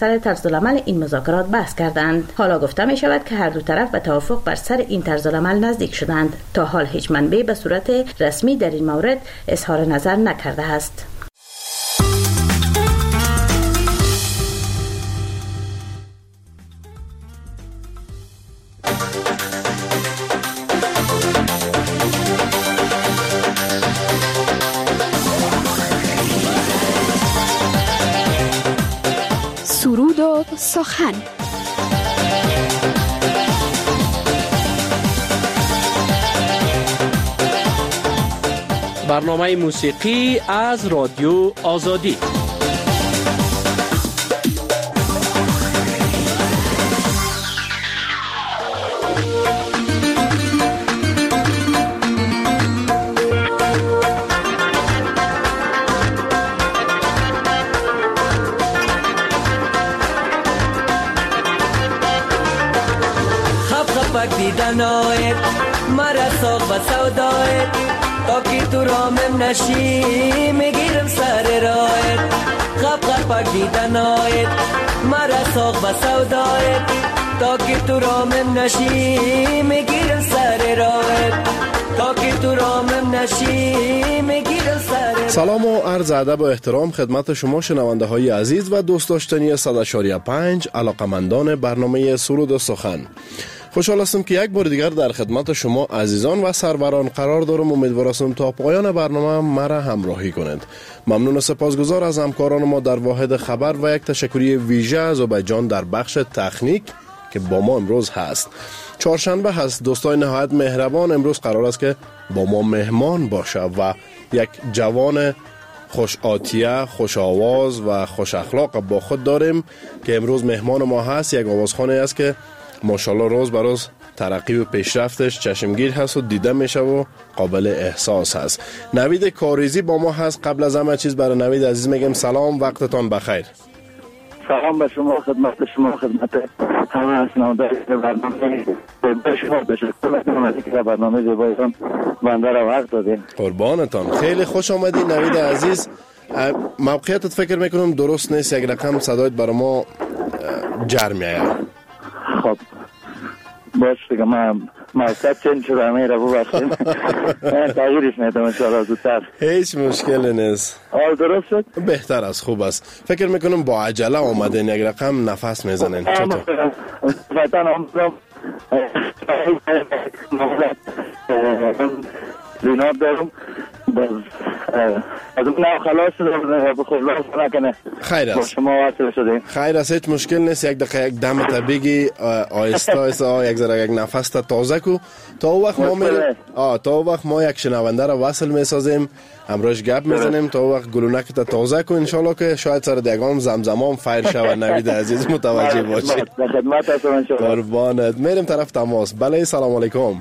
سر طرزالعمل این مذاکرات بحث کردند. حالا گفته می شود که هر دو طرف به توافق بر سر این طرزالعمل نزدیک شدند. تا حال هیچ منبع به صورت رسمی در این مورد اظهار نظر نکرده است. سرود و سخن. برنامه موسیقی از رادیو آزادی. دیدنایت مرا ساق و سودایت تا که تو رامم نشی میگیرم سر رایت خب خب دیدنایت مرا ساق و سودایت تا که تو رامم نشی میگیرم سر رایت تا که تو رامم نشی میگیرم سر. سلام و عرض ادب و احترام خدمت شما شنونده های عزیز و دوست داشتنی 100.5 علاقمندان برنامه سرود و سخن. خوشحال هستم که یک بار دیگر در خدمت شما عزیزان و سروران قرار دارم. امیدوار هستم تا پایان برنامه مرا همراهی کنند. ممنون و سپاسگزار از همکاران ما در واحد خبر و یک تشکری ویژه از عبیدجان در بخش تکنیک که با ما امروز هست. چهارشنبه هست دوستان نهایت مهربان. امروز قرار است که با ما مهمان باشه و یک جوان خوش آتیه، خوش آواز و خوش اخلاق با خود داریم که امروز مهمان ما هست. یک آوازخوانی است که ماشاءالله روز به روز ترقی و پیشرفتش چشمگیر هست و دیده میشه و قابل احساس هست. نوید کاریزی با ما هست. قبل از همه چیز برای نوید عزیز میگم سلام، وقتتان بخیر. سلام به شما، خدمت همه اسناده برنامه به شما تشکر میکنم از اینکه برنامه زیبایتان بنده را وقت دادین. قربانتان، خیلی خوش آمدی نوید عزیز. موقعیتت فکر میکنم درست نیست، یک رقم صدایت برای ما جر میآید. خب باش دیگه من موقع چنین شده میره ببخشیم تغییرش میدم انشاءالله زودتر. هیچ مشکلی نیست. حال درست شد؟ بهتر از خوب است. فکر میکنم با عجله آمدین، یک رقم نفس میزنین. چطور؟ وطن آمدم زیناب دارم از اون خلاص شده بخور لاس نکنه. خیر است. شما واسه شدیم. خیر است، هیچ مشکل نیست. یک دقیقه یک دم تا بگی آهسته آهسته یک ذره یک نفس تا تازه کو. تا وقت ما میریم تا وقت ما یک شنونده را وصل میسازیم، امروز گپ میزنیم. تا وقت گلونک تا تازه کو ان شاء الله که شاید سر دیگام زمزمام فایر شود. نوید عزیز متوجه باشی. خدمت هستم ان شاء الله. قربانت. میریم طرف تماس. بله سلام علیکم.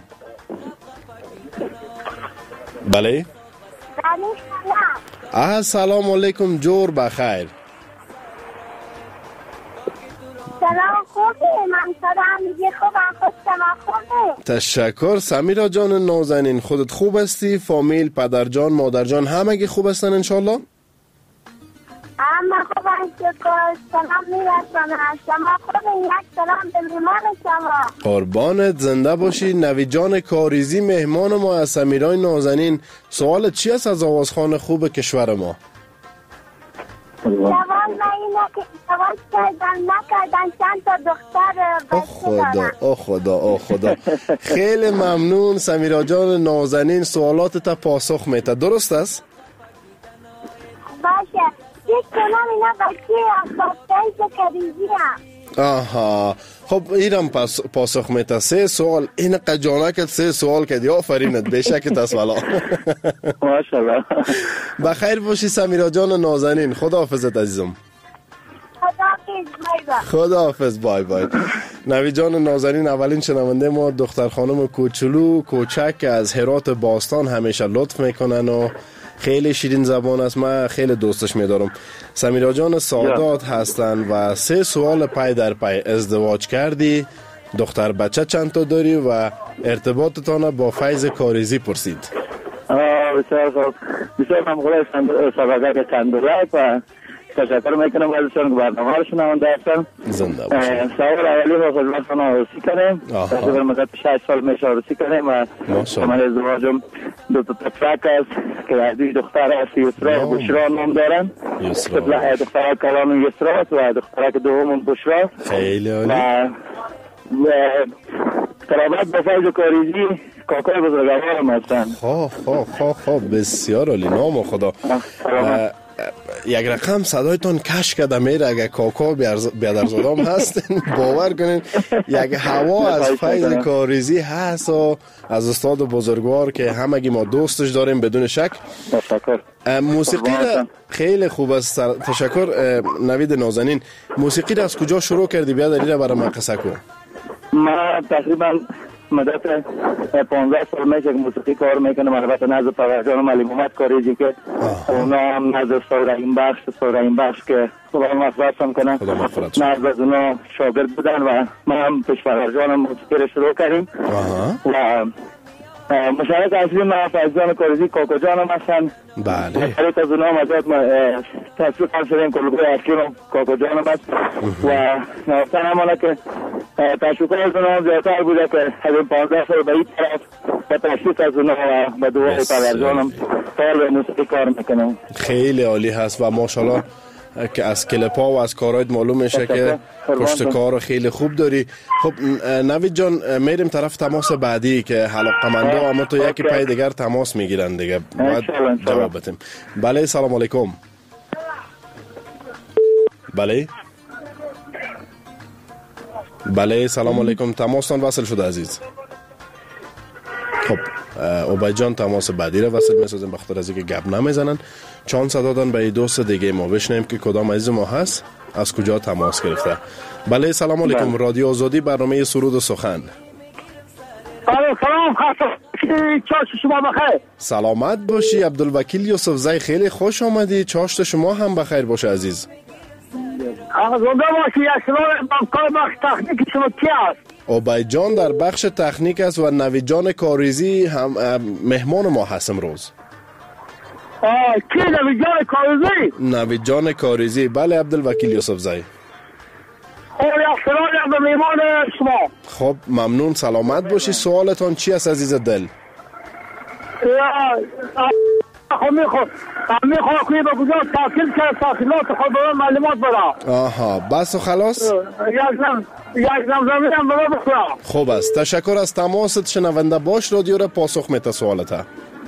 بله سلام علیکم. جور بخیر. سلام خوبی؟ من سلام میگه خوبم. خود شما خوبی؟ تشکر. سمیرا جان نازنین، خودت خوب هستی؟ فامیل، پدر جان، مادر جان همگی خوب هستن انشالله؟ اما خوبم شکر. سلام میرسم. شما خوبی؟ یک سلام به مهمان شما. قربانت، زنده باشی. نوید جان کاریزی مهمان ما از سمیرای نازنین. سوالت چی است از آوازخوان خوب کشور ما؟ سوال من اینه که ازدواج کردن نکردن چند تا دختر او خدا خیلی ممنون. سمیرا جان نازنین سوالات تا پاسخ میده، درست است؟ باشه. یک کنم اینا بچه خواستایز کریزی هم. آها خب ایرم پاسخ میده. 3 سوال این قجانه که 3 سوال کردی. آفرینت بشکت است والا. ماشاءالله. بخیر باشی سمیرا جان نازنین. خداحافظت عزیزم. خداحافظ. بای بای. نوید جان نازنین اولین شنونده ما، دختر خانم کوچولو کوچک از هرات باستان، همیشه لطف میکنن و خیلی شیرین زبان است. من خیلی دوستش میدارم. سمیرا جان سادات هستن و 3 سوال پای در پای. ازدواج کردی؟ دختر بچه چند تا داری؟ و ارتباطتان با فیض کاریزی پرسید. بسیار خوب. بسیار ممنون. سابقه کندولک و تشکر میکنم ازشان که برنامه رو شنونده هستن. زنده باشید. سوال اولی رو خدمتتون عروسی کنیم. تقریبا مدت 6 سال میشه عروسی کنیم و من ازدواجم 2 پسرک است که از دختر است یسرا و بشرا نام دارن. دخترک کلان یسرا و دخترک دوم بشرا. خیلی عالی. و قرابت با فیض کاریزی کاکای بزرگوارم هستن. خواه بسیار عالی. نام خدا. یک رقم صدایتون کش کرده میره. اگه کاکا بیادرزادام هستن باور کنین یک هوا از فیض کاریزی هست و از استاد بزرگوار که همگی ما دوستش داریم بدون شک. تشکر. موسیقی را خیلی خوب است. تشکر نوید نازنین. موسیقی را از کجا شروع کردی؟ بیادری را برای من قصه کن. من تقریبا مدت 15 سال میشه که موسیقی کار میکنم. البته نزد پدرجانم علی محمد کاریزی که اونا هم نزد سارهین بخش که خدا مغفرت کنه نزد از اونا شاگرد بودن و من هم پیش پدرجانم موسیقی رو شروع کردیم و مشارکت اصلی من فیضان کاریزی کاکا جانم هستن. بله. مشارکت از اونا مزاد تصویر کنسرین کلگوی اصلی رو کاکا جانم هست و نوستن همانه که تشکر از اونا زیادتر بوده که از این 15 سال به این طرف و تشکر از اونا و به دوای پدرجانم سال موسیقی کار میکنم. خیلی عالی هست و ماشاءالله که از کلپا و از کارهایت معلوم میشه که پشت کار خیلی خوب داری. خب نوید جان میریم طرف تماس بعدی که علاقه‌مندا اما تو یکی پای دیگر تماس میگیرن دیگه باید جواب بدیم. بله سلام علیکم. بله سلام علیکم. تماستان وصل شده عزیز. خب عبید جان تماس بعدی را وصل میسازیم بخاطر از اینکه گپ نمیزنن. چانس دادن به دوست دیگه ما بشنیم که کدام عزیز ما هست از کجا تماس گرفته. بله سلام علیکم. رادیو آزادی برنامه سرود و سخن. سلام چاشت شما بخیر. سلامت باشی عبدالوکیل یوسف زی. خیلی خوش آمدی. چاشت شما هم بخیر باشه عزیز. زنده باشی. یک سلام کار بخش تکنیک شما کی است؟ عبید جان در بخش تکنیک است و نوید جان کاریزی هم مهمان ما هست امروز. کی نوید جان کاریزی؟ نوید جان کاریزی. بله عبدالوکیل یوسف زی. به مهمان شما. خب ممنون. سلامت باشی. سوالتان چی است عزیز دل؟ میخوام که به کجا تحصیل کرد تحصیلات خود به معلومات بده. آها بس و خلاص. یک زمزمه هم بده بخورم. خوب است. تشکر از تماست. شنونده باش رادیو را پاسخ میده سوالته.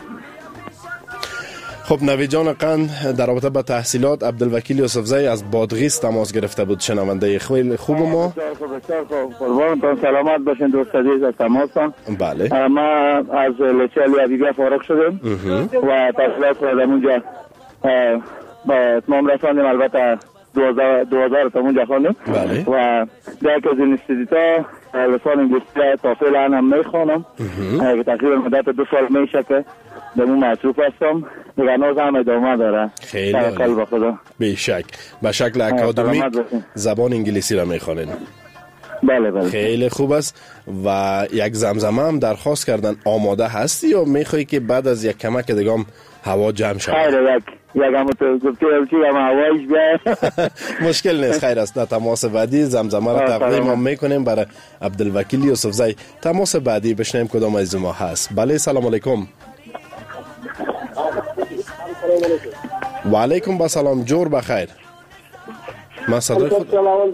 خب نوید جان قند در رابطه با تحصیلات عبدالوکیل یوسف زی از بادغیس تماس گرفته بود. شنونده خیلی خوب ما. قربانتون سلامت باشین دوست عزیز از تماسم. بله. ما از لیسه علی حبیبیه فارغ شدیم و تحصیلات رو در اونجا با اتمام رساندیم. البته 2000 تا اونجا خواندیم. بله. و در یک از اینستیتوتا لسان انگلیسی تافل هم میخوانم که تقریبا مدت 2 سال میشه که در اون مصروف هستم. دیگه نوز هم ادامه داره. خیلی عالی. به شک به شکل اکادمیک زبان انگلیسی را میخوانین. بله. خیلی خوب است. و یک زمزمه هم درخواست کردن. آماده هستی یا میخوایی که بعد از یک کمک دیگه هوا جمع شود؟ خیلی یک هم تو گفتی هم هوایش بیاد. مشکل نیست. خیر است. در تماس بعدی زمزمه را تقدیم هم میکنیم برای عبدالوکیل یوسف زی. تماس بعدی بشنیم کدام از ما هست. بله سلام علیکم. و علیکم با سلام. جور بخیر. من صدای خود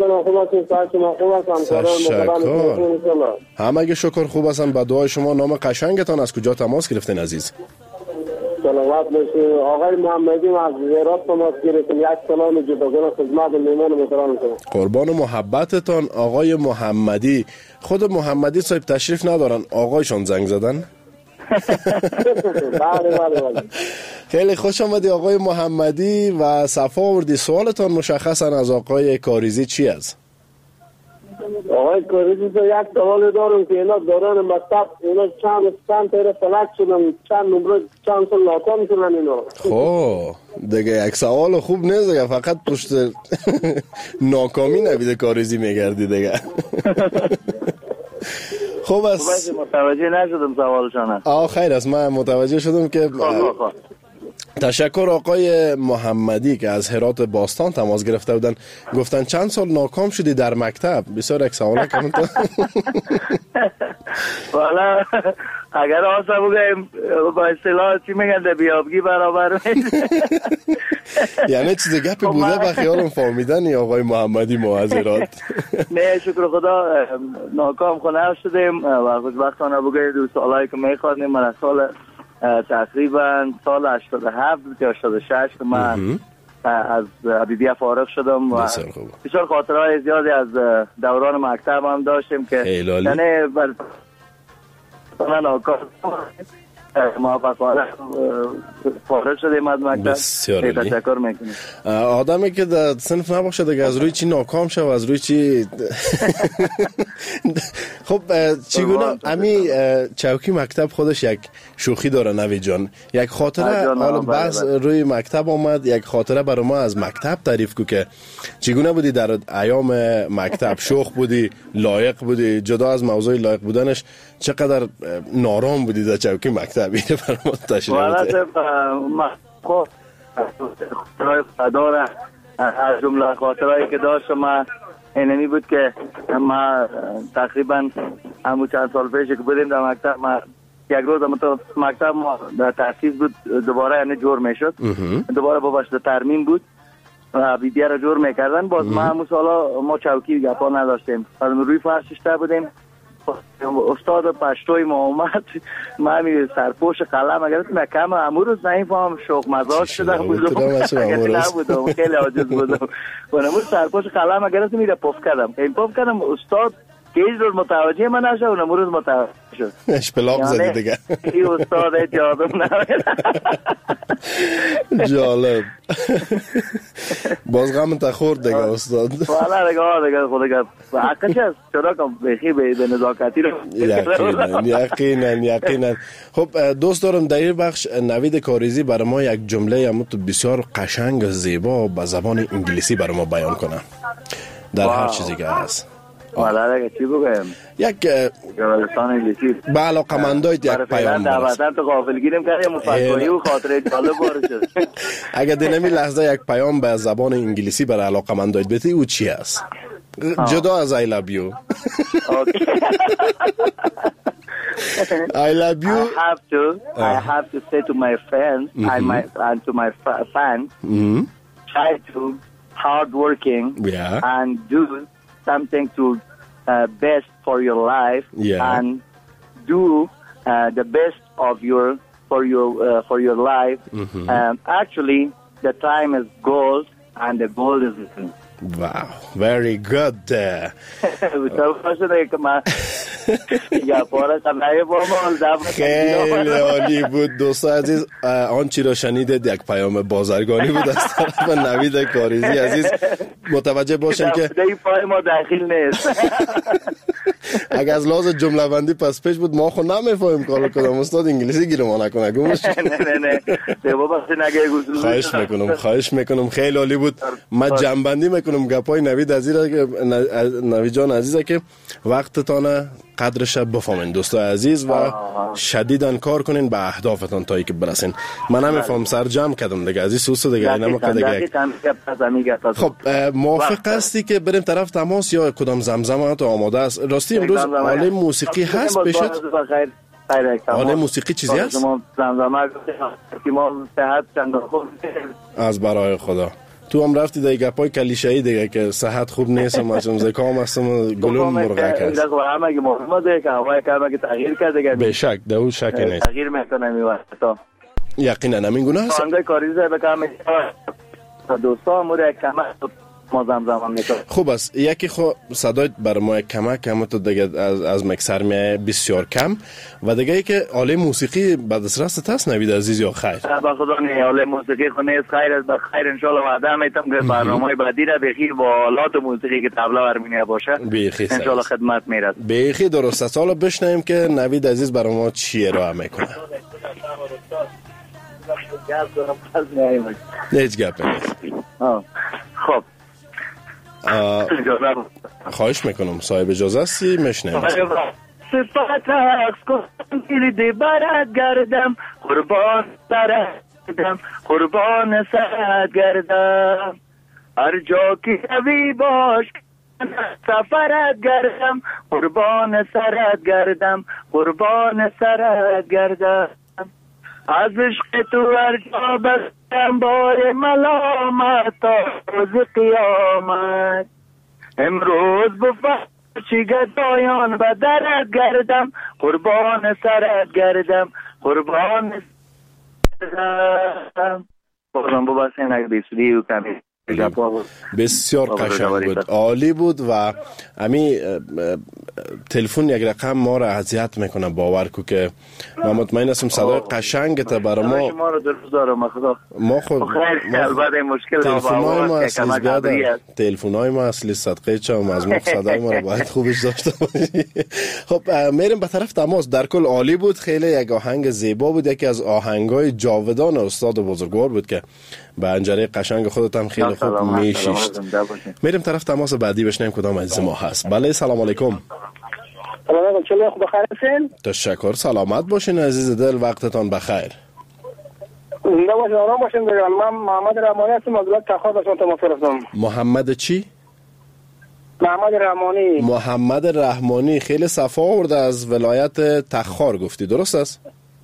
تشکر. همه شکر خوب هستن. با دعای شما. نام قشنگتان از کجا تماس گرفتین عزیز؟ سلامت باشید. آقای محمدی از زیرات تماس گرفتیم. یک سلام جداگانه خدمت مهمان محترم شما. قربان محبتتان آقای محمدی. خود محمدی صاحب تشریف ندارن. آقایشون زنگ زدن. بله. خیلی خوش آمدی آقای محمدی و صفا آوردی. سوالتان مشخصا از آقای کاریزی چی است؟ آقای کاریزی تو یک سوال دارم که اینا دوران مکتب اینا چند تیر فلک شدن، چند نمره چند سال ناکام شدن اینا. خب دیگه یک سوال خوب نیست دیگه. فقط پشت ناکامی نبیده کاریزی میگردی دیگه. خوب است. متوجه نشدم سوالشان. خیر است. من متوجه شدم که تشکر آقای محمدی که از هرات باستان تماس گرفته بودن. گفتن چند سال ناکام شدی در مکتب؟ بسیار یک سوال کنم تو. والا اگر آسا بگیم با اصطلاح چی میگن در بیابگی برابر یعنی چیز گپی بوده به خیالم فهمیدن آقای محمدی معذرات. نه شکر خدا ناکام خونه شدیم و خوشبختانه بگیم دو سالایی که میخوادیم من سال تقریبا سال 87 یا 86 که من از ابیبیه فارغ شدم و بسیار خاطرهای زیادی از دوران مکتب هم داشتیم که یعنی من ناکام موفقانه فارغ شدیم از مکتب. تشکر میکنیم. آدمی که در صنف نباشه دیگه از روی چی ناکام شه و از روی چی خب چگونه امی چوکی مکتب خودش یک شوخی داره نوی جان، یک خاطره حالا بس روی مکتب آمد، یک خاطره برای ما از مکتب تعریف کو که چگونه بودی در ایام مکتب؟ شوخ بودی، لایق بودی؟ جدا از موضوع لایق بودنش چقدر نارام بودی در چوکی مکتب؟ اینه برای ما تشریح بده. خب خاطرهای خداره از جمله خاطرهایی که داشتم من اینمی بود که ما تقریبا همون چند سال پیش که بودیم در مکتب، ما یک روز تو مکتب ما در تأسیس بود دوباره یعنی جور میشد، دوباره با باشد ترمیم بود و بیدیه را جور میکردن. باز ما همون سالا ما چوکی گپا نداشتیم، روی فرش شده بودیم. استاد پشتوی ما اومد، ما همی سرپوش قلم اگر تو کم امروز نمیفهم شوق مزاج شدم بودم نبودم خیلی عاجز بودم و نمون سرپوش قلم اگر تو میره پف کردم استاد که هیچ روز متوجه من نشد و نمون متوجه شد. اشپلاق زدی دیگه این استاد جادم نمید. جالب. باز غم تخورد دیگه استاد. والا دیگه خدا حقش است، چرا که بخی به نزاکتی رو یقینا. خب دوست دارم در این بخش نوید کاریزی برای ما یک جمله هم تو بسیار قشنگ و زیبا به زبان انگلیسی برای ما بیان کنه در هر چیزی که هست. والا دیگه چی بگم؟ یک لسان انگلیسی به علاقمندای یک پیام برست. تو غافلگیریم کردیم مفکری و خاطره جالب باره شد. اگر دنمی لحظه یک پیام به زبان انگلیسی برای علاقمندای بتی او چی است؟ جدا از I love you. I love you. I have to say to my friends and to my fans, try to hard working and do something to best for your life and do the best of for your life. Actually, the time is gold and the gold is missing. Wow, very good. خیلی عالی بود دوستان عزیز. آنچه را شنیدید یک پیام بازرگانی بود از طرف نوید کاریزی عزیز. متوجه باشین که ما داخل نیست. اگر از لحاظ جمله بندی پس پیش بود ما خود نمیفهمیم کار کدام استاد انگلیسی گیر ما نکنه. نه خواهش میکنم خیلی عالی بود. من جنبندی میکنم گپای نوید نوید جان عزیزه که وقتتان قدرش بفهمین دوستای عزیز و شدیداً کار کنین به اهدافتان تا اینکه برسین. من نمیفهم سر جمع کردم دیگه عزیز سوسو دیگه دیگه. خب موافق هستی که بریم طرف تماس یا کدام زمزمه تو آماده است؟ راستی امروز آله موسیقی هست پیشت؟ آله موسیقی چیزی هست؟ از برای خدا تو هم رفتی دیگه گپای کلیشه‌ای دیگه که صحت خوب نیست ماشم زکام هستم گلوم مرغک است. همه که محمد که هوای کارم که تغییر کرد دیگه به شک دو شک نیست تغییر میکنه میواسطه یقینا همین گونه است. خانده کاریزه بکنم دوستا مورد کمک مازم میکنه. خوب است یکی خو صدای بر ما کمک هم تو دیگه از مکسر می بسیار کم و دیگه ای که آله موسیقی بعد از رست هست نوید عزیز یا خیر؟ با خدا نه آله موسیقی خو نیست خیر است بخیر ان شاء الله وعده میتم که برنامه بعدی را بخیر با آلات موسیقی که طبله ارمنیا باشه ان شاء الله خدمت میرسه. بخیر درست است. حالا بشنویم که نوید عزیز برای ما چی ارائه میکنه. هیچ گپ نیست. خب خواهش میکنم صاحب اجازه هستی مشنیم. صفت عکس کن گیرده برد گردم قربان برد گردم قربان سرت گردم هر جا که روی باش سفرت گردم قربان سرت گردم قربان سرت گردم از عشق تو هر جا بستم بار ملامت تا روز قیامت امروز بفرشی گدایان و درت گردم قربان سرت گردم قربان سرت گردم بازم بباسین اگه بیسودی و کمی بسیار قشنگ بود، عالی بود و امی تلفن یک رقم ما را اذیت میکنه. باور کو که من مطمئن هستم صدای قشنگت برای ما شما رو درست دارم خدا ما خود البته مشکل تلفن‌های ما اصلی بیادر تلفن‌های ما اصلی صدقه چم از ما صدای ما رو باید خوبش داشته باشی. خب میریم به طرف تماس. در کل عالی بود، خیلی یک آهنگ زیبا بود، یکی از آهنگ‌های جاودان استاد بزرگوار بود که به انجره قشنگ خودت هم خیلی خوب میشیشت. میریم طرف تماس بعدی بشنیم کدام عزیز ما هست. بله سلام علیکم. سلام علیکم، چطور خوب بخیر هستین؟ تشکر، سلامت باشین عزیز دل، وقتتان بخیر. زنده باشین، آرام باشین. من محمد رحمانی هستم از ولایت تخار به شما تماس گرفتم. محمد چی؟ محمد رحمانی. محمد رحمانی، خیلی صفا آورده از ولایت تخار گفتی، درست است؟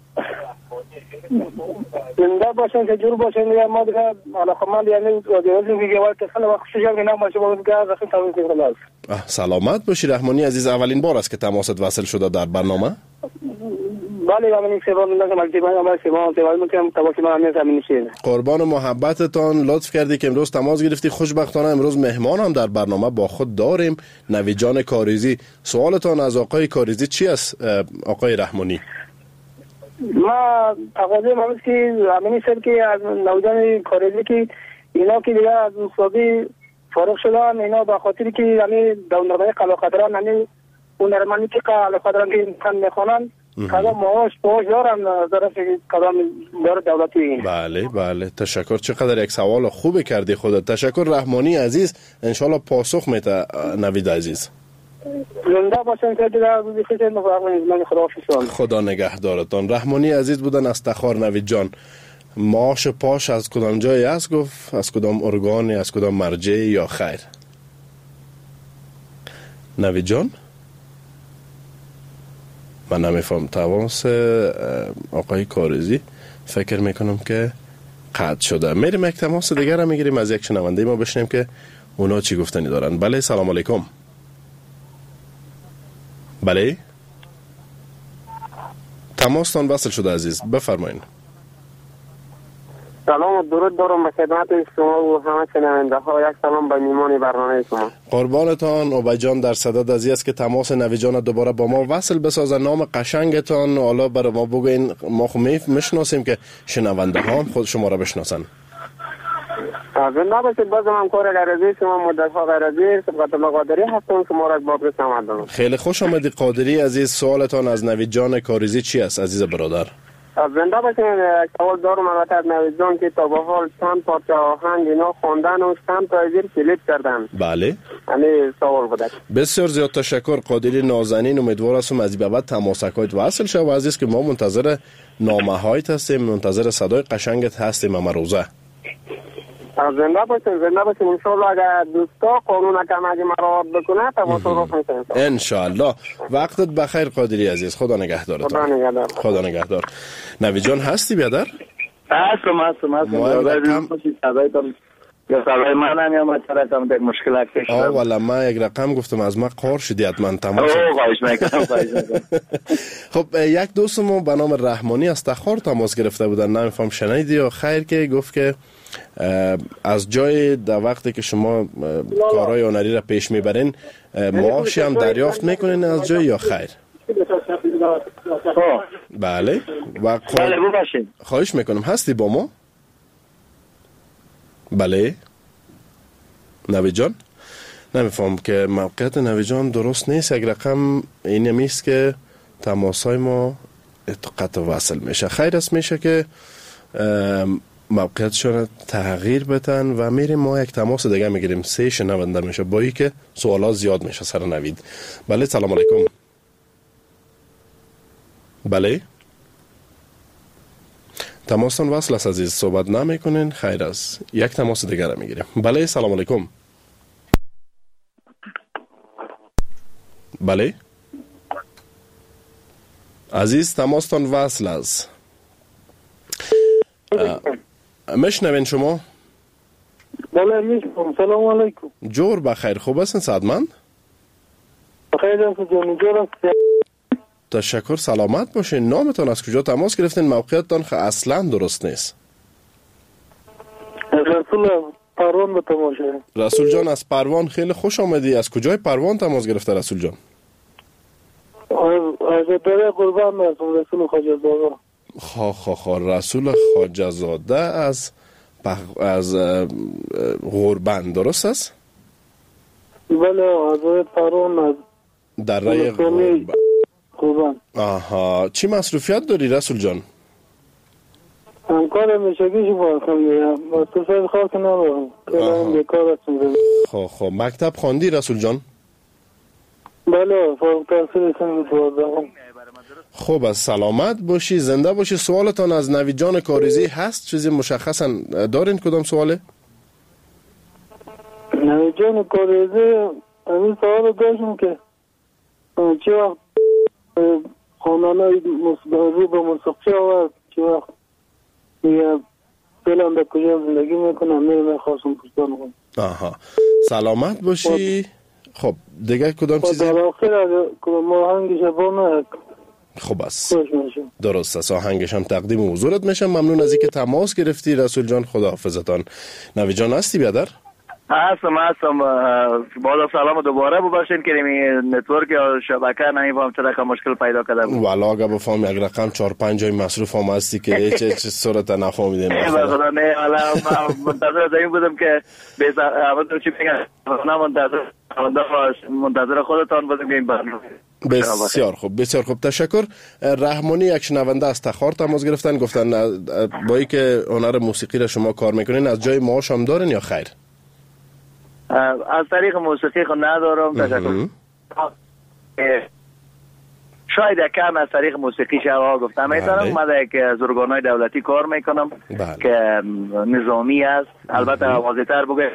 زنده باشین که جور باشین. یا ما دیگه علاقمند یعنی رادیو میگه وقت خیلی وقت شجاع اینا باشه با دیگه از خیلی تمام کنه. سلامت باشی رحمانی عزیز. اولین بار است که تماست وصل شده در برنامه؟ بله من این سوال میگم از دیوان ما سوال میکنم تواسی من همین زمین نشین. قربان محبتتان، لطف کردی که امروز تماس گرفتی. خوشبختانه امروز مهمان هم در برنامه با خود داریم، نوید جان کاریزی. سوالتان از آقای کاریزی چی است آقای رحمانی؟ ما تقاضا ما که همین سر که از نوجوان کاریزی که اینا که دیگه از مصابی فارغ شدن، اینا به خاطر که یعنی داونرهای قلاقدران یعنی اون درمانی که قلاقدران که امکان میخوانن کدام معاش دارن ظرف کدام دار دولتی. بله بله تشکر، چقدر یک سوال خوبی کردی خودت. تشکر رحمانی عزیز، انشالله پاسخ میده نوید عزیز. زنده باشن که دیگه من خدا نگهدارتان. رحمانی عزیز بودن از تخار. نوید جان، معاش پاش از کدام جایی است؟ گفت از کدام ارگانی، از کدام مرجعی یا خیر؟ نوید جان من نمیفهم. تماس آقای کاریزی فکر میکنم که قطع شده. میریم یک تماس دیگر هم میگیریم از یک شنونده ما بشنیم که اونا چی گفتنی دارن. بله سلام علیکم. بله تماستان وصل شده عزیز، بفرمایید. سلام و درود دارم به خدمت شما و همه شنونده ها. یک سلام به میهمان برنامه شما. قربانتان. اوبای جان در صدد عزیز است که تماس نوید جان دوباره با ما وصل بسازن. نام قشنگتان حالا برای ما بگوین، ما خو میشناسیم که شنونده ها هم خود شما را بشناسن. زنده باشید. باز من کار غرضی شما مدت ها غرضی سبقت مقادری هستم شما را باب رساندم. خیلی خوش آمدی قادری عزیز. سوالتان از نوید جان کاریزی چی است عزیز برادر؟ زنده باشید. سوال دارم البته از نوید جان که تا به حال چند پارچه آهنگ اینا خواندن و چند تا زیر کلیپ کردن. بله یعنی سوال بوده. بسیار زیاد تشکر قادری نازنین. امیدوار هستم از این بعد تماسکایت وصل شد و عزیز که ما منتظر نامه‌هایت هستیم، منتظر صدای قشنگت هستیم. اما روزه زنده باشیم ان شاء الله. اگر دوستا قانون کم اگه مراعات بکنه تماس میکنیم ان شاء الله. وقتت بخیر قادری عزیز. خدا نگهدارت. خدا نگهدار. نوید جان هستی بیادر؟ هستم یا سوال منم یا مثلا یک مشکل پیش اومد. والا من یک رقم گفتم از ما قار شدی حتما تمام. خب یک دوست ما به نام رحمانی از تخار تماس گرفته بودن، نمیفهم شنیدی یا خیر، که گفت که از جای در وقتی که شما کارهای هنری را پیش میبرین معاشی هم دریافت میکنین از جای یا خیر؟ بله و خواهش میکنم هستی با ما؟ بله نوید جان نمیفهم که موقعیت نوید جان درست نیست. یک رقم این همیست که تماسای ما قطع وصل میشه. خیر است میشه که موقعیتشون تغییر بتن و میریم ما یک تماس دیگه میگیریم. 3 شنونده میشه با این که سوالات زیاد میشه سر نوید. بله سلام علیکم. تماستان وصل است عزیز، صحبت نمیکنین. خیر است، یک تماس دیگر را میگیریم. بله سلام علیکم. بله عزیز تماستان وصل است. میشنوین شما؟ بله میشنوم. سلام علیکم. جور بخیر، خوب هستین سعادمند؟ بخیر است جان، جور است. تشکر، سلامت باشین. نامتان از کجا تماس گرفتین؟ موقعیتتان اصلا درست نیست. رسول پروان به تماشه. رسول جان از پروان، خیلی خوش آمدی. از کجای پروان تماس گرفته رسول جان؟ از دره قربان هستم. رسول خواجه زاده. رسول خواجه زاده از قربان، درست است؟ بله از پروان، از دره قربان. آها، چی مصروفیت داری رسول جان؟ همکار میشگیش باید میرم، تو سایل خاص ندارم که بیکار هستم. خب مکتب خواندی رسول جان؟ بله فارغ التحصیل سن 12. خب از سلامت باشی، زنده باشی. سوالتان از نوید جان کاریزی هست؟ چیزی مشخصا دارین؟ کدام سواله؟ نوید جان کاریزی همین سوال داشتم که چه وقت خانانه رو به موسیقی آورد، چه وقت میگه فعلا به کجا زندگی میکنم، میخواستم پرسان کنم. آها، سلامت باشی. خب دیگه کدام چیزی؟ در آخر کدام آهنگش با نه. خب است، درست است، آهنگش هم تقدیم حضورت میشم. ممنون از اینکه تماس گرفتی رسول جان. خداحافظتان. نوید جان هستی بیادر؟ هستم. بالا سلام دوباره ببخشید که نتورک یا شبکه نمیفهم چرا مشکل پیدا کرده بود. والا اگه بفهم یک رقم 4-5 جای مصروف هم هستی که هیچ صورت نفهمیدین. نه حالا منتظر این بودم که همون چی میگن، منتظر خودتان بودم که این برنامه. بسیار خوب، بسیار خوب، تشکر. رحمانی یک شنونده از تخار تماس گرفتن، گفتن با اینکه هنر موسیقی را شما کار میکنین از جای معاش هم دارین یا خیر؟ از طریق موسیقی خود ندارم. تشکر. شاید کم از طریق موسیقی شما گفتم میتونم. من در یک زرگانهای دولتی کار میکنم که نظامی است. البته واضح تر بگه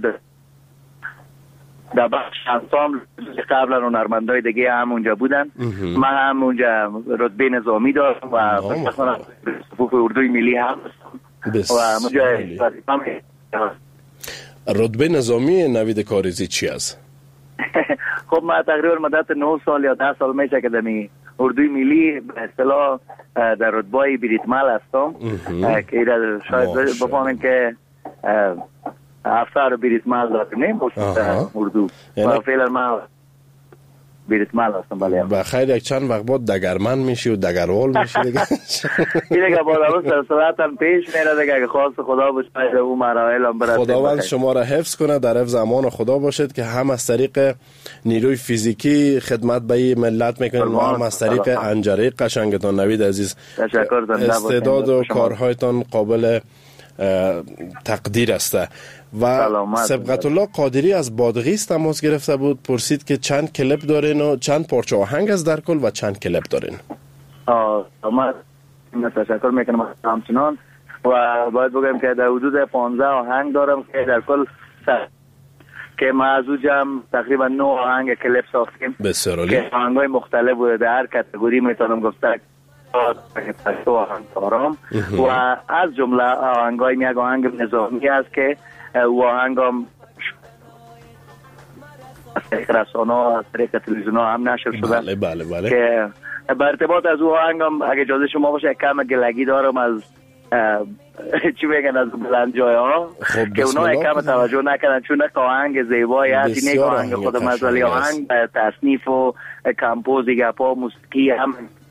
در بخش انسامبل قبلا هنرمندای دیگه هم اونجا بودن. من هم اونجا رتبه نظامی دارم و مثلا صفوف اردوی ملی هم و اونجا رتبه نظامی نوید کاریزی چی است؟ خب من تقریبا مدت 9 سال یا 10 سال میشه که در اردوی ملی به اصطلاح در رتبه بریتمل هستم که شاید بفهمین که افسر بریتمل داریم اردو و فعلا من بریتمل هستم. بله بخیر یک چند وقت بعد دگرمن میشی و دگروال میشی دیگه. این دیگه با روز سلسلتا پیش میره دیگه که خواست خدا باشه اون مراحل هم برسه. خداوند شما را حفظ کنه، در حفظ امان خدا باشید که هم از طریق نیروی فیزیکی خدمت به این ملت میکنید و هم از طریق انجره قشنگتان. نوید عزیز تشکر. استعداد و کارهایتان قابل تقدیر است. و سبقت الله قادری از بادغیس تماس گرفته بود، پرسید که چند کلیپ دارین و چند پارچه آهنگ از در کل و چند کلیپ دارین؟ من تشکر میکنم همچنان و باید بگم که در حدود 15 آهنگ دارم که در کل که ما از او جمع تقریبا 9 آهنگ کلیپ ساختیم. بسیار عالی. که آهنگای مختلف بوده، در هر کاتگوری میتونم گفته آهنگ کارم و از جمله آهنگای یک آهنگ نظامی است که او آهنگ هم از طریق رسانه از طریق تلویزیون هم نشر شده. بله. که به ارتباط از او آهنگ هم اگه اجازه شما باشه کم گلگی دارم از چی میگن از بلند جای ها که اونا کم توجه نکنن، چون یک آهنگ زیبایی هست. این آهنگ خودم از ولی آهنگ تصنیف و کمپوز گپا موسیقی هم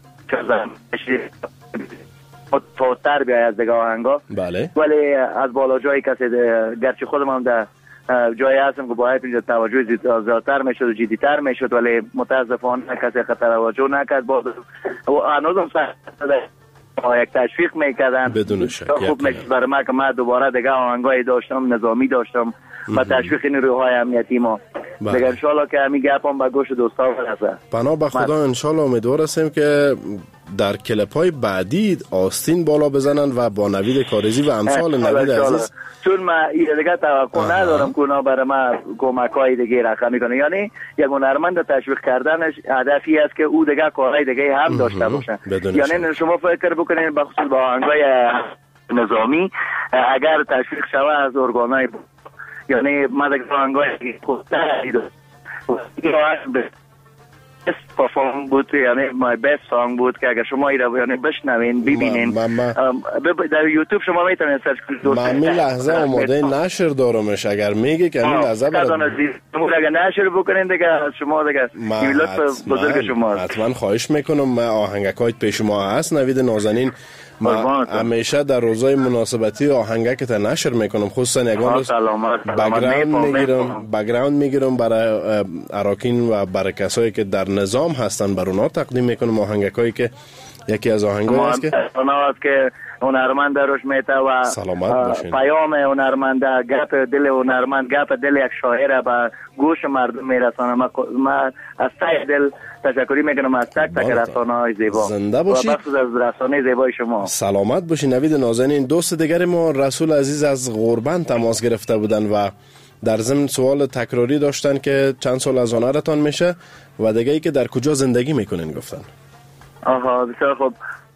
فوتر بیای از دیگه آهنگا. بله. ولی از بالا جایی کسی گرچه خودم هم در جایی هستم که باید اینجا توجه زیادتر میشد و جدیتر میشد ولی متاسفانه کسی خطر توجه نکرد. و هنوزم یک تشویق میکردن بدون شک. خوب میشد برای من که من دوباره دیگه آهنگای داشتم نظامی داشتم و تشویق نیروهای امنیتی ما دیگه. انشالله که همین گپ هم به گوش دوستا برسه. پناه به خدا. انشالله امیدوار هستیم که در کلپ‌های بعدی آستین بالا بزنن و با نوید کاریزی و امثال نوید عزیز، چون من دیگه توقع ندارم که اونا برای من کمک‌های دیگه رقم میکنه. یعنی یک هنرمند تشویق کردنش هدفی است که او دیگه کارهای دیگه هم داشته باشه. یعنی شما فکر بکنید بخصوص با آهنگای نظامی اگر تشویق شوه از ارگان‌های، یعنی من دیگه آهنگای خوبتر پرفورم بود، یعنی my best song بود که اگر شما ایرا یعنی بشنوین ببینین در یوتیوب شما میتونین سرچ کنید. من می لحظه آماده نشر دارمش، اگر میگی که همین لحظه اگر نشر بکنین دیگه شما دیگه لطف بزرگ شما. حتما خواهش میکنم. آهنگکای پیش ما هست نوید نازنین، ما همیشه در روزهای مناسبتی آهنگک تا نشر میکنم، خصوصا یگان روز بگراوند میگیرم برای اراکین و برای کسایی که در نظام هستن، بر اونا تقدیم میکنم آهنگکایی که یکی از آهنگایی است که هنرمند روش میته و پیام هنرمند، گپ دل هنرمند، گپ دل یک شاعر به گوش مردم میرسانه. من از ته دل تشکری میکنم از تک تک رسانه‌های زیبا. زنده باشید. و بخصوص از رسانه زیبای شما. سلامت باشید نوید نازنین. دوست دیگر ما رسول عزیز از غربند تماس گرفته بودن و در ضمن سوال تکراری داشتن که چند سال از هنرتان میشه و دیگه ای که در کجا زندگی میکنین گفتن. آها بسیار خوب.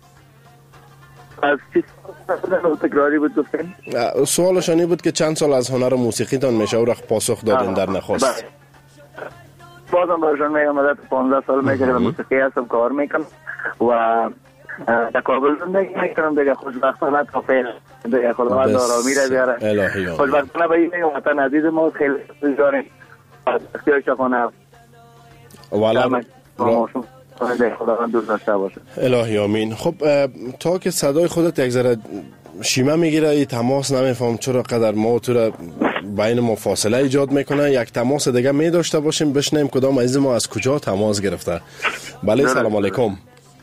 از چی تکراری بود گفتن؟ سوالشانی بود که چند سال از هنر موسیقی تان میشه و رخ پاسخ دادن در نخست. بازم برشان میگم مدت 15 سال میشه که موسیقی هستم کار میکنم و در کابل زندگی میکنم دیگه. خوشبختانه تا فعلا دیگه خداوند آرامی را بیاره. خوشبختانه به این وطن عزیز ما خیلی داریم اختیارش کنه والا خداوند دوست داشته باشه. الهی آمین. خب تا که صدای خودت یک ذره شیمه میگیره، ای تماس نمیفهم چرا قدر ما تو را بین ما فاصله ایجاد میکنه، یک تماس دیگه می داشته باشیم بشنیم کدام عزیز ما از کجا تماس گرفته. بله سلام علیکم.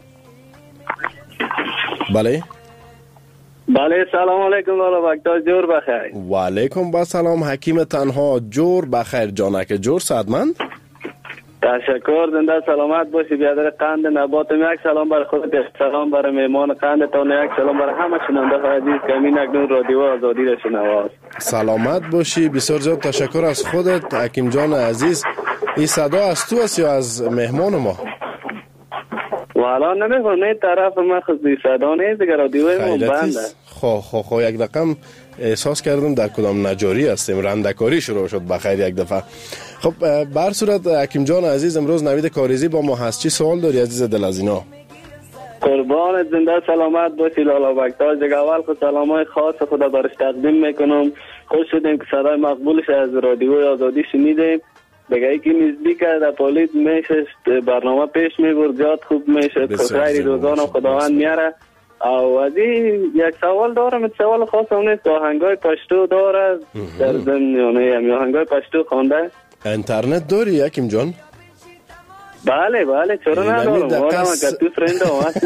بله سلام علیکم لالا وقتا جور بخیر. و علیکم با سلام حکیم تنها جور بخیر جانک جور صدمند. تشکر. زنده سلامت باشی بیادر قند نباتم. یک سلام برای خودت، یک سلام برای مهمان قندتان، یک سلام برای همه شنونده های عزیز که همین اکنون رادیو آزادی را شنواست. سلامت باشی. بسیار زیاد تشکر از خودت حکیم جان عزیز. این صدا از تو است یا از مهمان ما؟ والا نمیخوام نه طرف من خود صدا نیست دیگه، رادیوی ما بنده. خو یک رقم احساس کردم در کدام نجاری هستیم، رندکاری شروع شد بخیر یک دفعه. خب بر صورت حکیم جان عزیز امروز نوید کاریزی با ما هست. چی سوال داری عزیز دل از اینا؟ قربانت زنده سلامت باشی لالا بکتاج. دیگه اول خود سلامای خاص خدا برش تقدیم میکنم. خوش شدیم که صدای مقبولش از رادیو آزادی شنیدیم. دیگه ای که نزدیک در پولید میشه برنامه پیش میبرد زیاد خوب میشه. خیلی روزانه خداوند میاره. او از این یک سوال دارم، سوال خاص هم نیست. آهنگای پشتو داره در ضمن، یعنی آهنگای پشتو خوانده؟ اینترنت داری حکیم جان؟ بله چرا ندارم. والا من تو فرند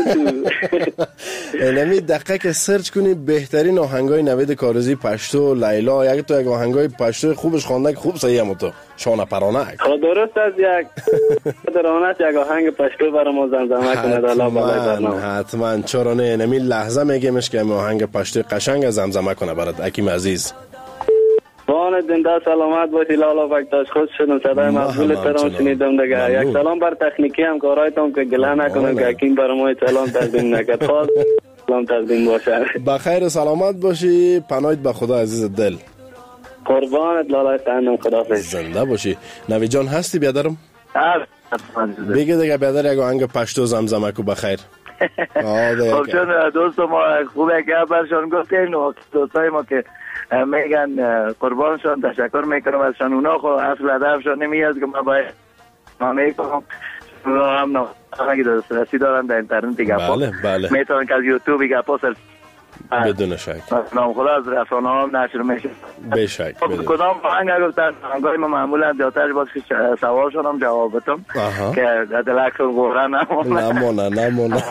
اینمی دقیقه که سرچ کنی بهترین آهنگای نوید کاریزی پشتو لیلا، یک تو یک آهنگای پشتو خوبش خوانده که خوب صحیح هم تو شانه پرانه. خب درست از یک درانت یک آهنگ پشتو برای ما زمزمه کنه دالا بالای برنامه. حتما چرا نه. اینمی لحظه میگیمش که آهنگ پشتو قشنگ زمزمه کنه برات حکیم عزیز. بانت زنده سلامت باشی لالا بکتاش. خوش شدم صدای مقبول ترام شنیدم دیگه. یک سلام بر تکنیکی هم کارایتون که گله نکنم که حکیم برای ما سلام تقدیم نکرد. خواست سلام تقدیم باشه. بخیر سلامت باشی. پناهت به خدا عزیز دل. قربانت لالا تنم خداحافظ. زنده باشی. نوی جان هستی بیادرم؟ بگه دیگه بیادر یک آهنگ پشتو زمزمه کو بخیر. خب چون دوست ما خوبه که برشان گفتیم و دوستای ما که میگن قربانشان تشکر میکنم ازشان. اونا خو اصل هدفشان نمیاد که من باید ما میکنم. اونا هم نمایی دسترسی دارن در اینترنت گپا. بله میتونن که از یوتیوب گپا سرچ بدون شک. نام خدا از رسانه هم نشر میشه. بشک. کدام آهنگ گفتن آهنگای ما معمولا زیادتر باز که سوالشون هم جواب بدم که دلکشون غوره نمونه.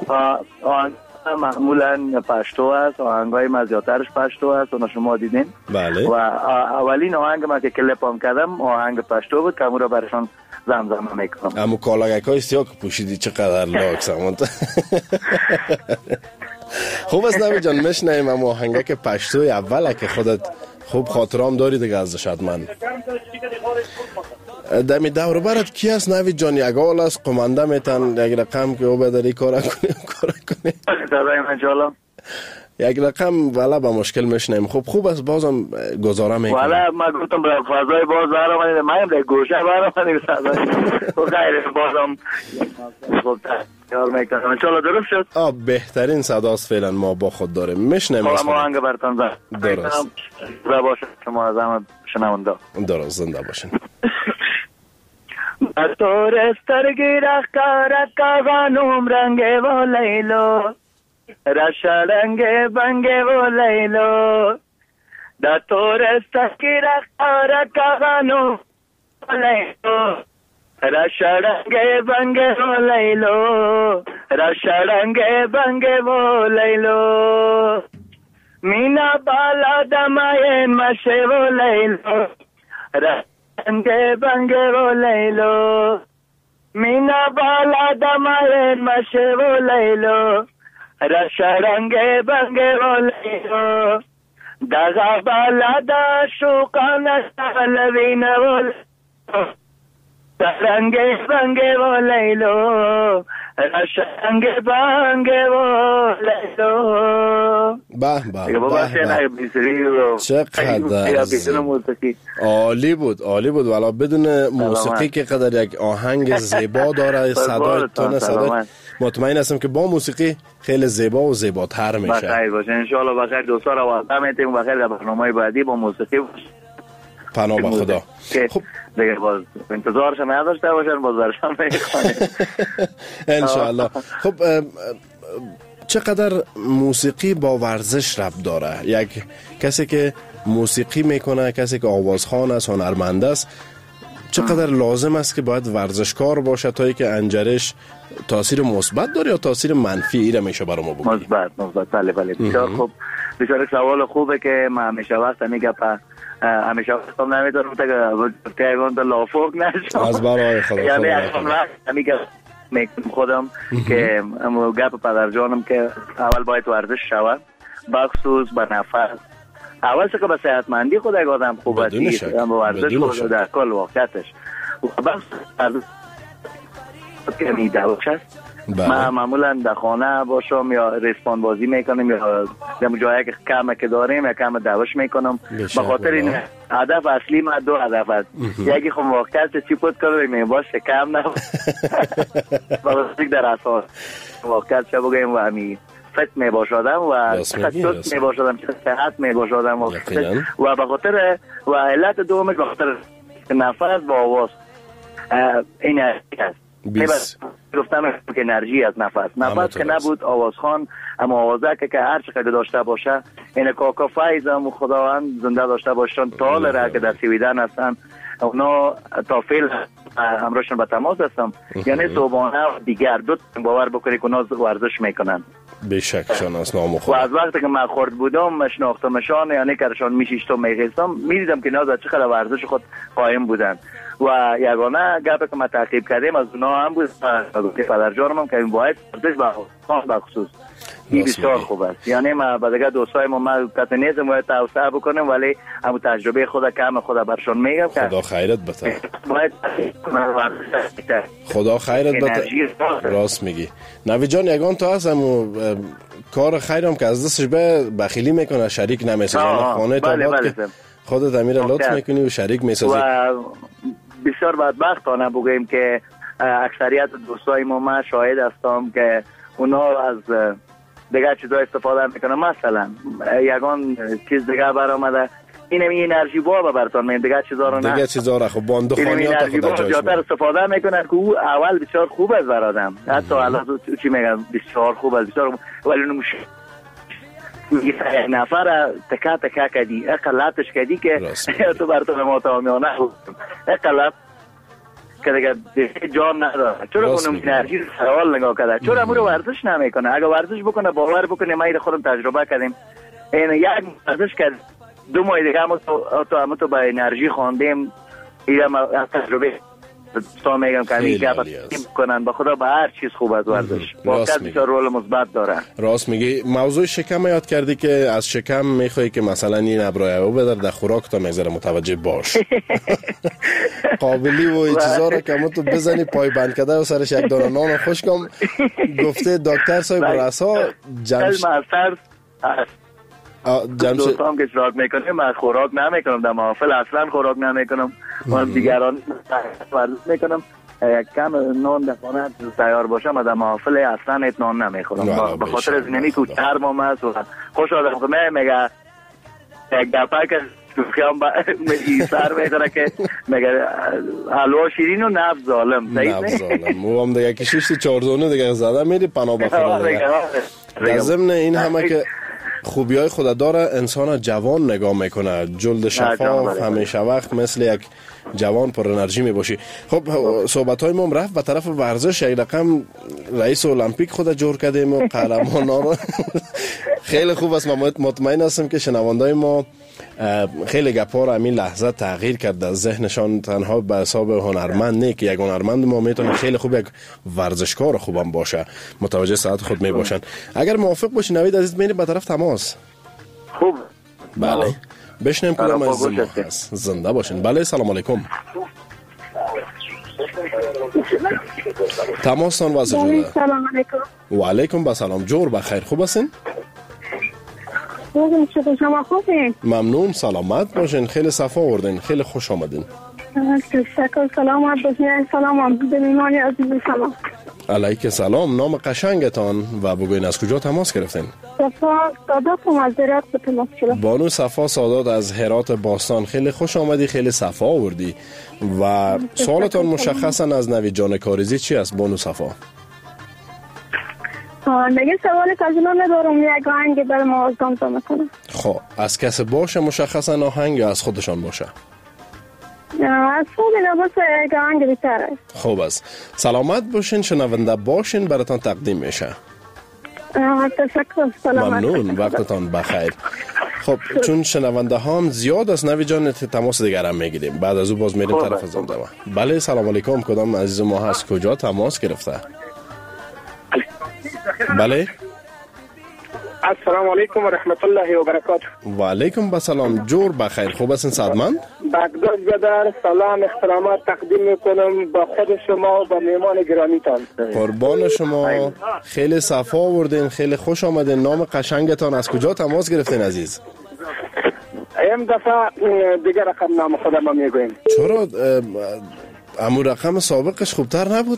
معمولا پشتو هست، آهنگای مزیاترش پشتو هست و شما دیدین. بله. و اولین آهنگ ما که کلیپ هم کردم آهنگ پشتو بود که امورا برشان زمزمه میکنم. اما کالاگکای سیاه که پوشیدی چقدر لاکس همون. خوب است نوید جان میشنیم اما آهنگک پشتوی اوله که خودت خوب خاطرام داری دیگه ازش حتما. دمی دور برات کی است نوید جان؟ یک آل است قمنده میتن یک رقم که او بداری کار کنی دادایم انشالله یک رقم والا با مشکل میشنیم. خوب است بازم گزاره میکنم. والا ما گفتم برای فضای باز برام من در گوشه برام صدای خیر بازم خوب یار میکنم انشالله درست شد. بهترین صداست فعلا ما با خود داریم میشنیم. ما هنگ برتان درست زنده باشد شما از همه شنونده. درست زنده باشین. طور استرگی رخکارت کاغانوم رنگه و لیلو رشارنگه بنگه و لیلو دا طور استرگی رخکارت کاغانوم لیلو رشارنگه بنگه و لیلو رشارنگه بنگه و لیلو مینا بالا دماین مشه و لیلو رنگه بنگه و لیلو مینا بالا دماین مشه و لیلو رشارنگه بنگه و لیلو دغا بالا دا شوقان سالوین و لیلو رنگه بنگه و لیلو رشارنگه بنگه و لیلو. به عالی بود والا بدون موسیقی که قدر یک آهنگ زیبا داره صدای تونه صدای مطمئن هستم که با موسیقی خیلی زیبا و زیباتر میشه. بخیر باشه انشالله بخیر دوستا رو وقتا میتیم بخیر در برنامه بعدی با موسیقی پناه به خدا. خب دیگه باز انتظارش نداشته باشن باز برشان میخوانیم انشالله. خب چقدر موسیقی با ورزش ربط داره؟ یک کسی که موسیقی میکنه کسی که آوازخوان است هنرمند است چقدر لازم است که باید ورزشکار باشه تا اینکه انجرش تاثیر مثبت داره یا تاثیر منفی ایره میشه برام بگید؟ مثبت بله بسیار خوب بسیار سوال خوبه که ما همیشه وقت میگم همیشه وقتم نمیدارم تا ایوان تا لافوق نشم از برای خدا یعنی میگم میکنم خودم که گپ پدر جانم که اول باید ورزش شود بخصوص به نفس اول که به صحتمندی خود یک آدم خوب است با ورزش خود در کل واقعیتش بخصوص که میدوش است. من معمولا در خانه باشم یا ریسپان بازی میکنم یا در جایی که کمه که داریم یا کم دوش میکنم به خاطر این هدف اصلی ما دو هدف است. یکی خب واقعیت چی پود کنم باشه کم نه بازی در اساس واقعیت چه بگیم و همی فت می باشدم و صحت می باشدم صحت می باشدم و به خاطر و علت دومش به خاطر نفس با آواز این است. گفتم که انرژی از نفس که نبود آوازخوان اما آوازه که هر چقدر داشته باشه این کاکا فایز هم خداوند زنده داشته باشن طال را که در سویدن هستن اونا تا فیل همراهشون به تماس هستم یعنی صبحانه دیگر دو باور بکنی که اونا ورزش میکنن بشک شناس نام خود و از وقتی که من خورد بودم شناختمشان یعنی کرشان میشیشتم میخیستم میدیدم که اینا در چقدر ورزش خود قایم بودن و یگانه گپی که ما تعقیب کردیم از اونا هم بود پدر جانم هم که این باید ورزش به خصوص این بسیار خوب است یعنی ما با دیگه دوستای ما کسی نیستم باید توسعه بکنیم ولی همون تجربه خود کم خود برشان میگم خدا خیرت بده خدا خیرت بده راست میگی نوید جان یگان تو هست همون کار خیرم که از دستش به بخیلی میکنه شریک نمیسازه خانه تا بعد که خودت امیر لطف میکنی و شریک میسازی و بسیار بدبختانه بگویم که اکثریت دوستای ما شاهد هستم که اونا از دیگه چیزا استفاده میکنن مثلا یگان چیز دیگه برآمده این انرژی با براتون میگم دیگه چیزا رو نه دیگه چیزا رو خب باند خانیات خدا جایش زیادتر استفاده میکنن که او اول بسیار خوب است برادم حتی الان چی میگم بسیار خوب است بسیار ولی نمیشه یه نفر تکا کدی اقلاتش کدی که تو براتون ما تمامیانه اقلات که دیگه جان نداره چرا اونم انرژی سوال نگاه کرده چرا امور ورزش نمیکنه اگه ورزش بکنه باور بکنه ما خودم تجربه کردیم این یک ورزش کرد 2 ماه دیگه هم تو به انرژی خواندیم این تجربه تا میگم که همین گپ کنن به خدا به هر چیز خوب از ورزش واقعا بسیار رول مثبت داره. راست میگی. موضوع شکم یاد کردی که از شکم میخوای که مثلا این ابرایو بدر در خوراک تا میذاره متوجه باش. قابلی و این چیزا رو که تو بزنی پای بند کرده و سرش یک دانه نان خوشکم. گفته دکتر صاحب رسا جمشید دوستان که اشتراک میکنه من خوراک نمیکنم در محافل، اصلا خوراک نمیکنم. من دیگران ورزش میکنم یک کم نان در خانه تیار باشه من در محافل اصلا نان نمیخورم به خاطر از اینی که چرمم است و خوش آدم که میگه یک دفعه که خیام سر میکنه که میگه حلوا شیرین و نفس ظالم. نفس ظالم مو هم دیگه کشیشت چارزونه دیگه زده میری پناه بخوره دیگه. در ضمن این همه که خوبی های خود داره انسان جوان نگاه میکنه، جلد شفاف همیشه وقت مثل یک جوان پر انرژی می باشی. خب صحبت های ما رفت به طرف ورزش. یک رقم رئیس المپیک خود جور کردیم و قهرمانا رو خیلی خوب است. من مطمئن هستم که شنوندای ما خیلی گپا رو همین لحظه تغییر کرد در ذهنشان. تنها به حساب هنرمند نه که یک هنرمند ما میتونه خیلی خوب یک ورزشکار خوبم باشه، متوجه ساعت خود می باشن. اگر موافق باشی نوید عزیز میریم به طرف تماس. خوب بله بشنیم کدام از ما هست. زنده باشین. بله سلام علیکم. تماسان واسه جوده. سلام علیکم. و علیکم با سلام. جور بخیر. خوب هستین؟ خوبم. شما خوبین؟ ممنون. سلامت باشین. خیلی صفا آوردین. خیلی خوش آمدین. تشکر. سلامت باشین. سلام به میهمان عزیز شما. علیک سلام. نام قشنگتان و بگوین از کجا تماس گرفتین؟ صفا سادات از هرات به تماس گرفتم. بانو صفا سادات از هرات باستان. خیلی خوش آمدی. خیلی صفا آوردی. و سوالتان مشخصا از نوید جان کاریزی چی است بانو صفا؟ نگه سوال کازینا ندارم. یک آهنگ برای ما آزدامزا میکنم. خب از کس باشه مشخصا آهنگ یا از خودشان باشه؟ از خود نباشه یک آهنگ بیتره. خوب است. سلامت باشین. شنونده باشین. براتان تقدیم میشه. تشکر. سلامت. ممنون. وقتتان بخیر. خب چون شنونده هم زیاد است نوید جان تماس دیگر هم میگیریم. بعد از او باز میریم طرف زنده. بله سلام علیکم. کدام عزیز ما هست کجا تماس گرفته؟ بله السلام علیکم و رحمت الله و برکاته. و علیکم بسلام. جور بخیر. خوب هستین صدمند؟ بغداد بدر سلام احترامات تقدیم میکنم به خود شما و به میهمان گرامیتان. قربان شما. خیلی صفا آوردین. خیلی خوش آمدین. نام قشنگتان از کجا تماس گرفتین عزیز؟ این دفعه دیگر رقم نام خودم میگویم. چرا امو رقم سابقش خوبتر نبود؟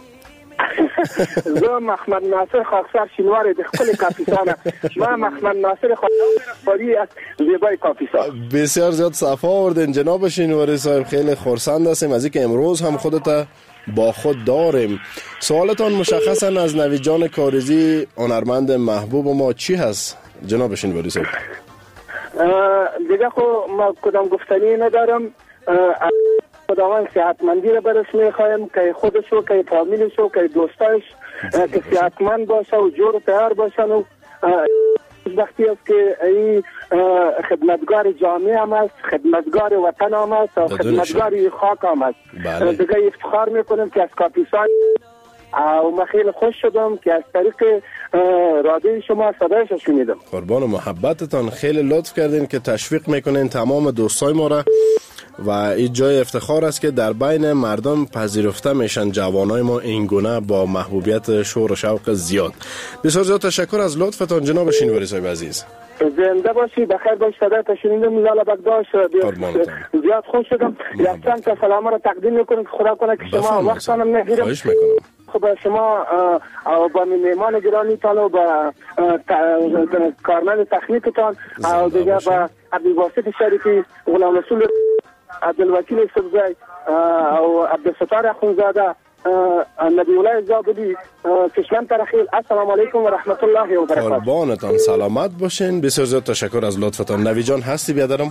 زه محمد ناصر خاکسار شینوار د خپل کاپیسانه. ما محمد ناصر خاکساری از زیبای کاپیسان. بسیار زیاد صفا آوردین جناب شینواری صاحب. خیلی خرسند هستیم از اینکه امروز هم خودت با خود داریم. سوالتان مشخصا از نوید جان کاریزی هنرمند محبوب ما چی هست جناب شینواری صاحب؟ دیگه خو ما کدام گفتنی ندارم. خداوند صحتمندی رو برش میخوایم که خودشو که فامیلشو که دوستاش که صحتمند باشه و جور تیار باشن و وقتی است که این خدمتگار جامعه هم است، خدمتگار وطن هم است و خدمتگار خاک هم است. دیگه افتخار میکنم که از کاپیسان و من خیلی خوش شدم که از طریق رادیوی شما صدایش شنیدم. قربان محبتتان. خیلی لطف کردین که تشویق میکنین تمام دوستای ما را و این جای افتخار است که در بین مردم پذیرفته میشن جوانای ما این گونه با محبوبیت شور و شوق زیاد. بسیار زیاد تشکر از لطفتان جناب شینواری صاحب عزیز. زنده باشی. بخیر باشی. صدایت شنیدم. لالا بگداش زیاد خوش شدم. یک چند تا سلام را تقدیم میکنم که خدا کنه که شما وقتانم نگیرم. خواهش میکنم. خب شما با میهمان گرامیتان و با کارمند تکنیکتان و دیگه با عبدالباسط شریفی، غلام رسول، عبدالوکیل سبزی و عبدالستار اخونزاده، نبی الله زابدی، کشمن ترخیل. السلام علیکم و رحمت الله و برکاته. قربانتان. سلامت باشین. بسیار زیاد تشکر از لطفتان. نوی جان هستی بیادرم؟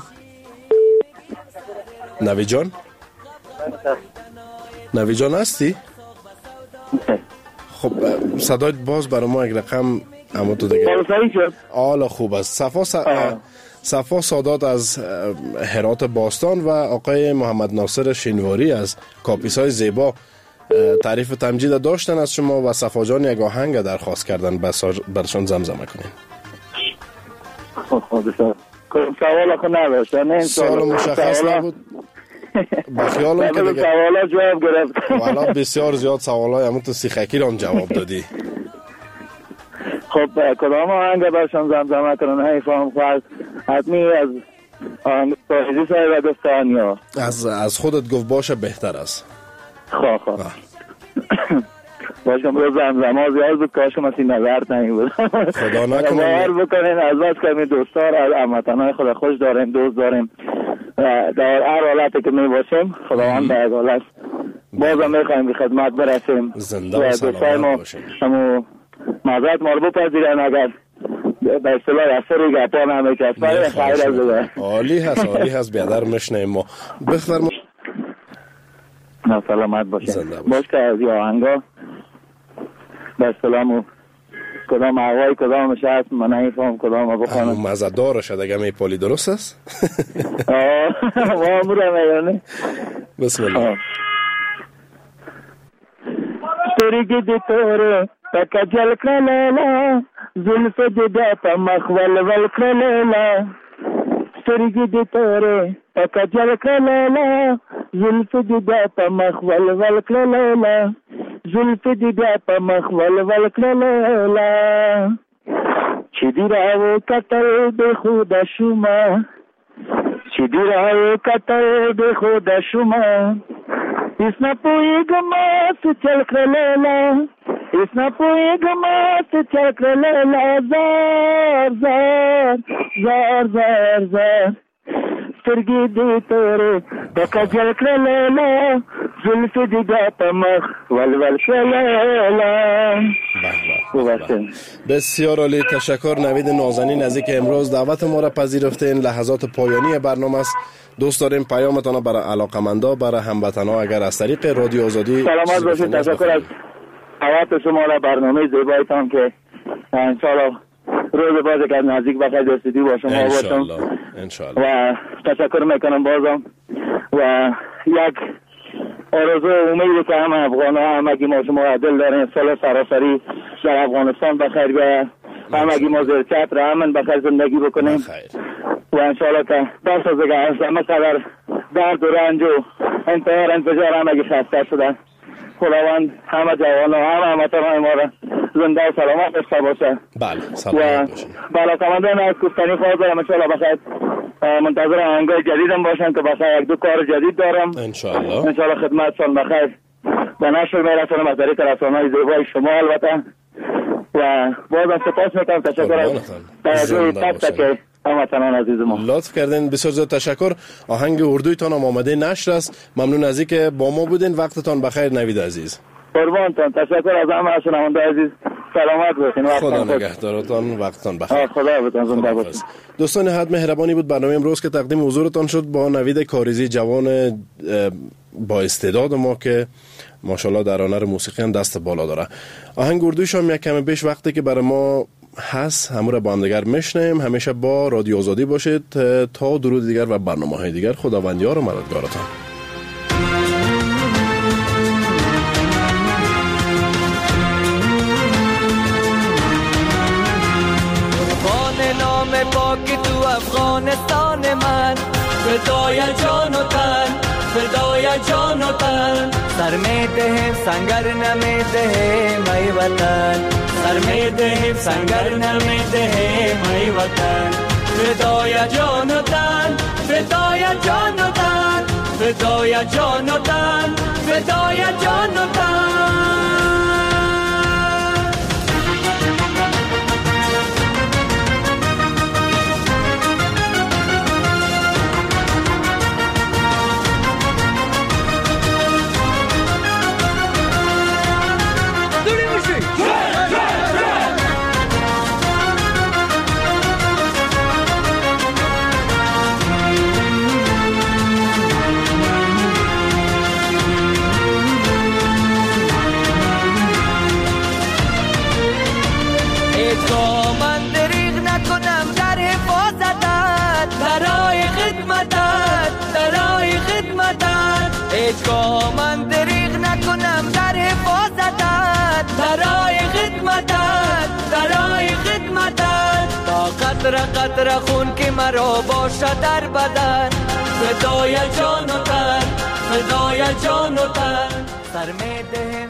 نوی جان؟ نوی جان هستی؟ خب صدایت باز برای ما یک رقم اما تو دیگه. حالا خوب است. صفا سادات از هرات باستان و آقای محمد ناصر شینواری از کاپیسای زیبا تعریف تمجید داشتن از شما و صفا جان یک آهنگ درخواست کردن برشان زمزمه کنین. سوال خود نداشتن. سوال مشخص نبود. با خیالم که دیگه سوالا جواب گرفت. والا بسیار زیاد سوالای همون تو سیخکی رو هم جواب دادی. خب کدام آهنگ برشان زمزمه کنن؟ حیفام خواست حتمی از آهنگ ساحلی سای و دستانیا. از خودت گفت باشه بهتر است. خواه باشم روز زمزمه زیاد بود کاش من این نظرت نمی بود. خدا نکنه باور بکنین از بس که می دوستار از هموطنان خدا خوش داریم، دوست داریم در هر حالتی که می باشیم خداوند در حالت بازم می خواهیم به خدمت برسیم. زنده و سلامت باشیم. همو معذرت ما رو بپذیرن اگر به اصطلاح اثر گپان همه کس برای خیر از دیگه. عالی هست بیادر مشنیم ما. بفرما. سلامت باشیم. باش که از یه آهنگا به اصطلاح کدام آقای کدامش هست من نمیفهم کدام بخونم. مزدار شد اگه میپالی درست است؟ ما امورم ایرانی. بسم الله. سترگی دی توره تکا جل کلالا زلف جدا پا مخول ول کلالا سترگی دی توره تکا جل کلالا زلف جدا پا مخول ول کلالا زلف جدا پا مخول ول کلالا چی دی راو کتل به خود شما چی دی راو کتل به خود شما इसना पोएगा मात चल कर लेला इसना पोएगा मात चल कर लेला जार जार जार जार जार سترگی دی توره دکا جل कर लेला जुल्फ दिगा तमख ول ول شلالا. بسیار عالی، تشکر نوید نازنین از اینکه امروز دعوت ما را پذیرفتین. لحظات پایانی برنامه است. دوست داریم پیامتان برای علاقمندا، برای هموطنا اگر از طریق رادیو آزادی. سلامت باشید. تشکر از دعوت شما را برنامه زیبایتان که ان شاء الله روز بعد که نزدیک بخیر دوستی با شما باشم ان شاء الله و تشکر میکنم بازم و یک آرزو امیدی که همه افغان‌ها همگی ما شما دل داریم سال سراسری در افغانستان بخیر بیاید، همگی ما زیر چتر امن بخیر زندگی بکنیم و انشاءالله که دست از دیگه همه قدر درد و رنج و انتحار انفجار همگی خسته شدن. خداوند همه جوان و همه هموطنان ما را زنده و سلامت داشته باشه. بله سلامت باشین. بالا کماندان از گفتنی خواهد دارم انشاءالله بخیر منتظر آهنگای جدیدم باشن که بخیر یک دو کار جدید دارم انشاءالله خدمتشان بخیر و نشر میرسانم از طریق رسانه‌های زیبای شما البته و بازم سپاس میکنم. تشکر از توجه تک تک هموطنان عزیز ما. لطف کردین، بسیار زیاد تشکر. آهنگ اردویتان آماده نشر است. ممنون از اینکه با ما بودین. وقتتان بخیر نوید عزیز. قربانتان. تشکر از همه شنونده عزیز. سلامت باشین. خدا نگهدارتان. وقتتان بخیر. خدا بتون زنده باشین. دوستان حد مهربانی بود برنامه امروز که تقدیم حضورتان شد با نوید کاریزی جوان با استعداد ما که ماشاءالله در هنر موسیقی هم دست بالا داره. آهنگ اردویش هم یک کم بیش وقتی که برای ما هست همون را با هم دیگر میشنیم. همیشه با رادیو آزادی باشید تا درود دیگر و برنامه‌های دیگر. خداوند یار و مددگارتان. پاک تو افغانستان من فدای جان و تن فدای جان و تن سر می دهیم سنگر نمی دهیم ای وطن سر می دهیم سنگر نمی دهیم ای وطن فدای جان و تن فدای جان و تن فدای جان و تن فدای جان و تن. قطره قطره خون که مرا باشه در بدن فدای جان و تن فدای جان و تن سر می دهم